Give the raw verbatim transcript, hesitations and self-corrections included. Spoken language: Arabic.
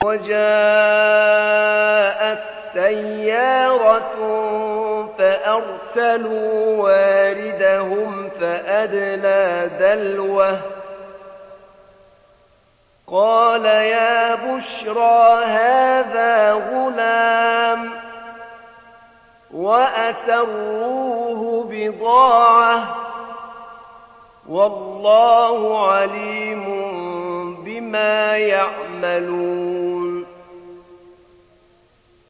وجاءت سيارة فأرسلوا واردهم فأدلى دلوه قال يا بشرى هذا غلام وأسروه بضاعة والله عليم بما يعملون